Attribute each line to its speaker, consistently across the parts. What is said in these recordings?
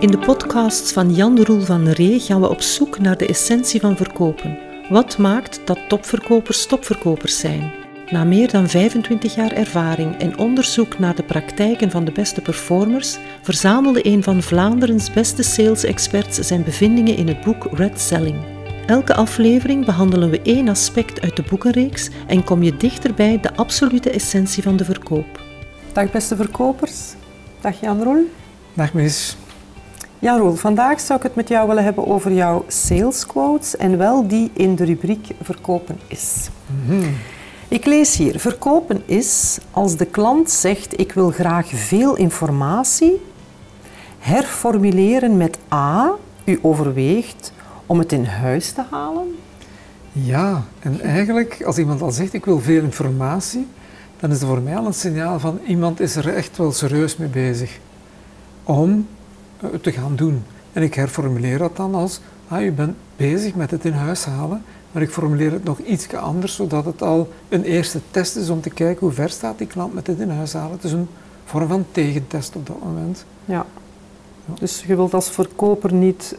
Speaker 1: In de podcasts van Jan Roel van Ree gaan we op zoek naar de essentie van verkopen. Wat maakt dat topverkopers topverkopers zijn? Na meer dan 25 jaar ervaring en onderzoek naar de praktijken van de beste performers, verzamelde een van Vlaanderens beste sales-experts zijn bevindingen in het boek Red Selling. Elke aflevering behandelen we één aspect uit de boekenreeks en kom je dichterbij de absolute essentie van de verkoop.
Speaker 2: Dag beste verkopers. Dag Jan Roel.
Speaker 3: Dag Mis.
Speaker 2: Jan Roel, vandaag zou ik het met jou willen hebben over jouw sales quotes en wel die in de rubriek Verkopen is. Ik lees hier, verkopen is als de klant zegt ik wil graag veel informatie, herformuleren met A, u overweegt om het in huis te halen.
Speaker 3: Ja, en eigenlijk als iemand al zegt ik wil veel informatie, dan is er voor mij al een signaal van iemand is er echt wel serieus mee bezig om te gaan doen. En ik herformuleer dat dan als, u bent bezig met het in huis halen, maar ik formuleer het nog iets anders, zodat het al een eerste test is om te kijken hoe ver staat die klant met het in huis halen. Het is een vorm van tegentest op dat moment.
Speaker 2: Ja. Dus je wilt als verkoper niet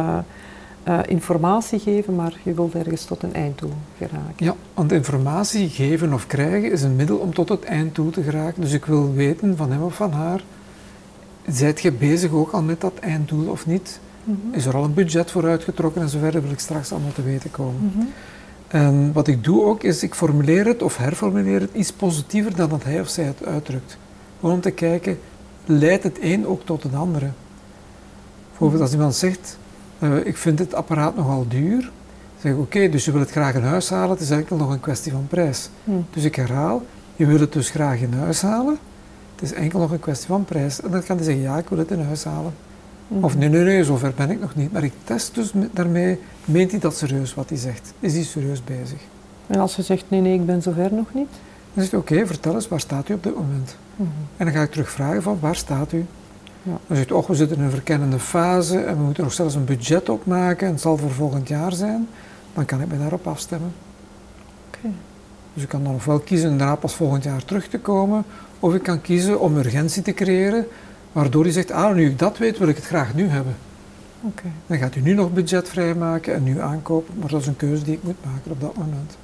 Speaker 2: informatie geven, maar je wilt ergens tot een einddoel geraken.
Speaker 3: Ja, want informatie geven of krijgen is een middel om tot het einddoel te geraken. Dus ik wil weten van hem of van haar, zijt je bezig ook al met dat einddoel of niet? Is er al een budget voor uitgetrokken en zo verder, wil ik straks allemaal te weten komen. En wat ik doe ook, is ik formuleer het of herformuleer het iets positiever dan dat hij of zij het uitdrukt. Gewoon om te kijken, leidt het een ook tot het andere? Bijvoorbeeld als iemand zegt, ik vind het apparaat nogal duur, zeg ik oké, dus je wil het graag in huis halen, het is enkel nog een kwestie van prijs. Dus ik herhaal, je wil het dus graag in huis halen, het is enkel nog een kwestie van prijs. En dan kan hij zeggen, ja, ik wil het in huis halen. Of nee, zover ben ik nog niet. Maar ik test dus daarmee, meent hij dat serieus wat hij zegt? Is hij serieus bezig?
Speaker 2: En als je zegt, nee, ik ben zover nog niet?
Speaker 3: Dan zegt hij, oké, vertel eens, waar staat u op dit moment? En dan ga ik terug vragen van, waar staat u?
Speaker 2: Ja.
Speaker 3: Dan zegt hij, we zitten in een verkennende fase en we moeten nog zelfs een budget opmaken en het zal voor volgend jaar zijn. Dan kan ik me daarop afstemmen. Dus ik kan dan ofwel kiezen inderdaad pas volgend jaar terug te komen, of ik kan kiezen om urgentie te creëren, waardoor hij zegt, nu ik dat weet, wil ik het graag nu hebben. Dan gaat u nu nog budget vrijmaken en nu aankopen, maar dat is een keuze die ik moet maken op dat moment.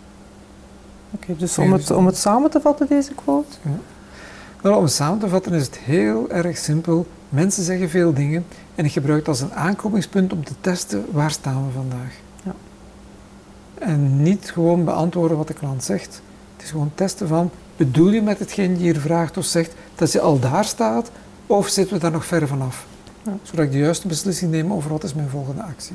Speaker 2: Dus om het samen te vatten, deze quote?
Speaker 3: Ja. Wel, om het samen te vatten is het heel erg simpel. Mensen zeggen veel dingen en ik gebruik het als een aanknopingspunt om te testen, waar staan we vandaag?
Speaker 2: Ja.
Speaker 3: En niet gewoon beantwoorden wat de klant zegt. Het is gewoon testen van, bedoel je met hetgeen je hier vraagt of zegt, dat je al daar staat, of zitten we daar nog ver vanaf? Ja. Zodat ik de juiste beslissing neem over wat is mijn volgende actie.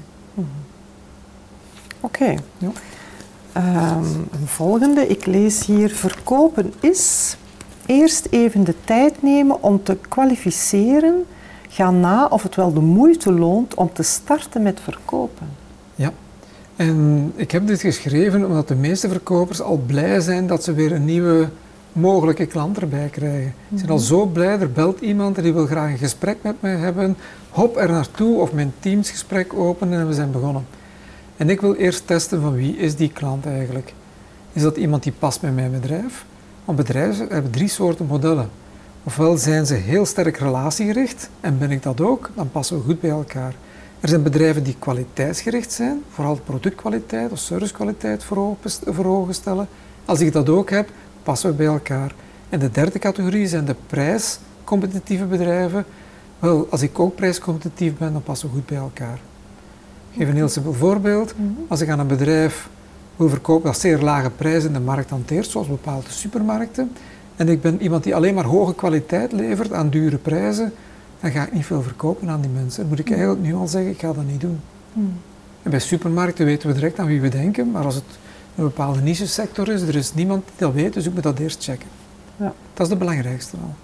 Speaker 2: Ja. Een volgende, ik lees hier, verkopen is eerst even de tijd nemen om te kwalificeren, ga na of het wel de moeite loont om te starten met verkopen.
Speaker 3: Ja, en ik heb dit geschreven omdat de meeste verkopers al blij zijn dat ze weer een nieuwe mogelijke klant erbij krijgen. Ze zijn al zo blij, er belt iemand en die wil graag een gesprek met mij hebben. Hop er naartoe of mijn Teams-gesprek openen en we zijn begonnen. En ik wil eerst testen van wie is die klant eigenlijk. Is dat iemand die past bij mijn bedrijf? Want bedrijven hebben 3 soorten modellen. Ofwel zijn ze heel sterk relatiegericht en ben ik dat ook, dan passen we goed bij elkaar. Er zijn bedrijven die kwaliteitsgericht zijn, vooral productkwaliteit of servicekwaliteit voor ogen stellen. Als ik dat ook heb, passen we bij elkaar. En de derde categorie zijn de prijscompetitieve bedrijven. Wel, als ik ook prijscompetitief ben, dan passen we goed bij elkaar. Ik geef een heel simpel voorbeeld. Als ik aan een bedrijf wil verkopen dat zeer lage prijzen in de markt hanteert, zoals bepaalde supermarkten, en ik ben iemand die alleen maar hoge kwaliteit levert aan dure prijzen, dan ga ik niet veel verkopen aan die mensen. Dan moet ik eigenlijk nu al zeggen, ik ga dat niet doen. En bij supermarkten weten we direct aan wie we denken, maar als het een bepaalde niche-sector is, er is niemand die dat weet, dus ik moet dat eerst checken. Ja. Dat is de belangrijkste al.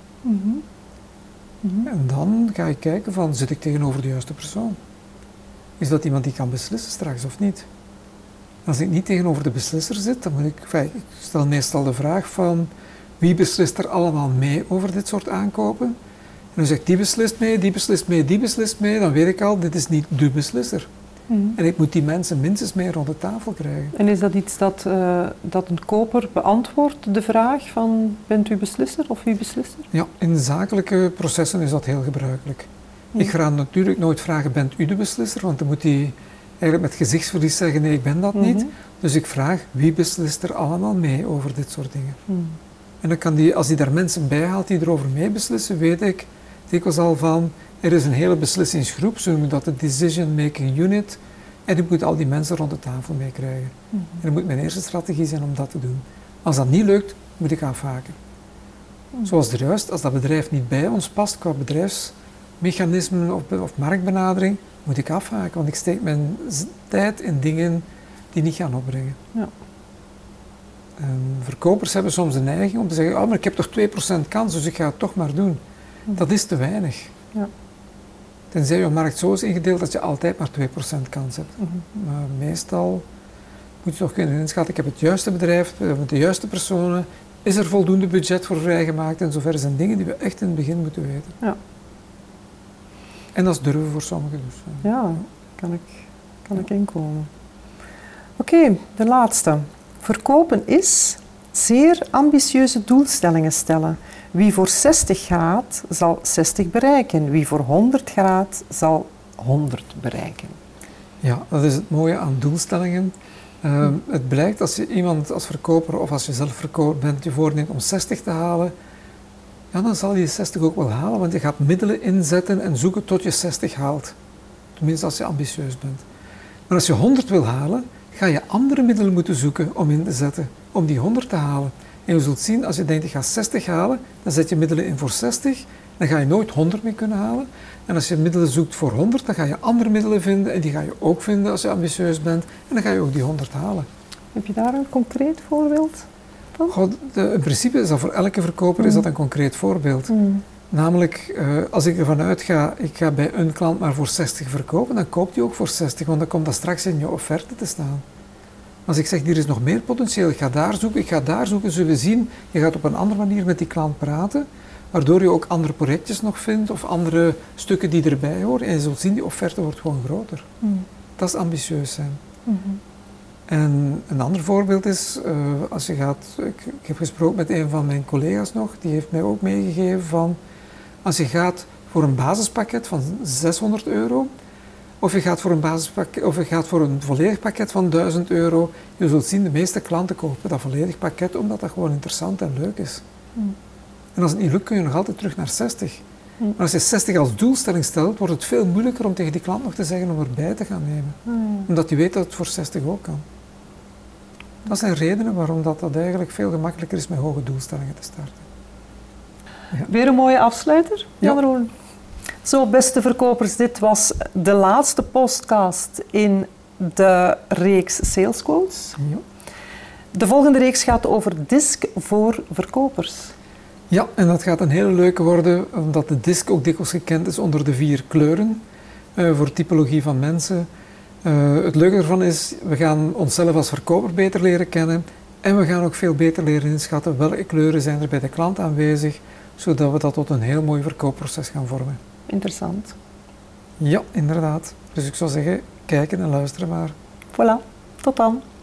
Speaker 3: En dan ga ik kijken van, zit ik tegenover de juiste persoon? Is dat iemand die kan beslissen straks of niet? Als ik niet tegenover de beslisser zit, dan moet ik stel meestal de vraag van, wie beslist er allemaal mee over dit soort aankopen? En dan zegt die beslist mee, die beslist mee, die beslist mee, dan weet ik al, dit is niet de beslisser. En ik moet die mensen minstens mee rond de tafel krijgen.
Speaker 2: En is dat iets dat een koper beantwoordt, de vraag van bent u beslisser of wie beslist er?
Speaker 3: Ja, in zakelijke processen is dat heel gebruikelijk. Ik ga natuurlijk nooit vragen, bent u de beslisser? Want dan moet hij eigenlijk met gezichtsverlies zeggen, nee, ik ben dat niet. Dus ik vraag, wie beslist er allemaal mee over dit soort dingen? En dan kan die, als hij daar mensen bij haalt die erover mee beslissen, weet ik dikwijls al van, er is een hele beslissingsgroep, zo noemen we dat de Decision Making Unit, en ik moet al die mensen rond de tafel meekrijgen. En dat moet mijn eerste strategie zijn om dat te doen. Als dat niet lukt, moet ik afhaken. Zoals er juist, als dat bedrijf niet bij ons past qua bedrijfsmechanismen of marktbenadering, moet ik afhaken, want ik steek mijn tijd in dingen die niet gaan opbrengen.
Speaker 2: Ja.
Speaker 3: Verkopers hebben soms de neiging om te zeggen, oh, maar ik heb toch 2% kans, dus ik ga het toch maar doen. Dat is te weinig.
Speaker 2: Ja.
Speaker 3: Tenzij je markt zo is ingedeeld dat je altijd maar 2% kans hebt. Maar meestal moet je toch kunnen inschatten, ik heb het juiste bedrijf, we hebben de juiste personen, is er voldoende budget voor vrijgemaakt en zover zijn dingen die we echt in het begin moeten weten.
Speaker 2: Ja.
Speaker 3: En dat is durven voor sommigen dus.
Speaker 2: Ja, kan ik inkomen. Oké, de laatste. Verkopen is zeer ambitieuze doelstellingen stellen. Wie voor 60 gaat, zal 60 bereiken. Wie voor 100 gaat, zal 100 bereiken.
Speaker 3: Ja, dat is het mooie aan doelstellingen. Het blijkt als je iemand als verkoper of als je zelf verkoper bent, je voorneemt om 60 te halen, ja, dan zal je 60 ook wel halen, want je gaat middelen inzetten en zoeken tot je 60 haalt. Tenminste als je ambitieus bent. Maar als je 100 wil halen, ga je andere middelen moeten zoeken om in te zetten, om die 100 te halen. En je zult zien, als je denkt, ik ga 60 halen, dan zet je middelen in voor 60, dan ga je nooit 100 meer kunnen halen. En als je middelen zoekt voor 100, dan ga je andere middelen vinden, en die ga je ook vinden als je ambitieus bent, en dan ga je ook die 100 halen.
Speaker 2: Heb je daar een concreet voorbeeld van?
Speaker 3: God, in principe is dat voor elke verkoper is dat een concreet voorbeeld. Namelijk, als ik ervan uitga, ik ga bij een klant maar voor 60 verkopen, dan koopt hij ook voor 60, want dan komt dat straks in je offerte te staan. Als ik zeg, hier is nog meer potentieel, ik ga daar zoeken, zullen we zien, je gaat op een andere manier met die klant praten, waardoor je ook andere projectjes nog vindt of andere stukken die erbij horen. En je zult zien, die offerte wordt gewoon groter. Dat is ambitieus zijn. En een ander voorbeeld is, als je gaat, ik heb gesproken met een van mijn collega's nog, die heeft mij ook meegegeven van, als je gaat voor een basispakket van 600 euro, of je gaat voor een basispakket, of je gaat voor een volledig pakket van 1000 euro, je zult zien, de meeste klanten kopen dat volledig pakket, omdat dat gewoon interessant en leuk is. En als het niet lukt, kun je nog altijd terug naar 60. Maar als je 60 als doelstelling stelt, wordt het veel moeilijker om tegen die klant nog te zeggen om erbij te gaan nemen. Omdat hij weet dat het voor 60 ook kan. Dat zijn redenen waarom dat eigenlijk veel gemakkelijker is met hoge doelstellingen te starten.
Speaker 2: Ja. Weer een mooie afsluiter, Jan Roelen. Zo, beste verkopers, dit was de laatste podcast in de reeks Sales Quotes.
Speaker 3: Ja.
Speaker 2: De volgende reeks gaat over DISC voor verkopers.
Speaker 3: Ja, en dat gaat een hele leuke worden, omdat de DISC ook dikwijls gekend is onder de 4 kleuren voor typologie van mensen. Het leuke ervan is, we gaan onszelf als verkoper beter leren kennen en we gaan ook veel beter leren inschatten welke kleuren zijn er bij de klant aanwezig, zodat we dat tot een heel mooi verkoopproces gaan vormen.
Speaker 2: Interessant.
Speaker 3: Ja, inderdaad. Dus ik zou zeggen, kijken en luisteren maar.
Speaker 2: Voilà, tot dan.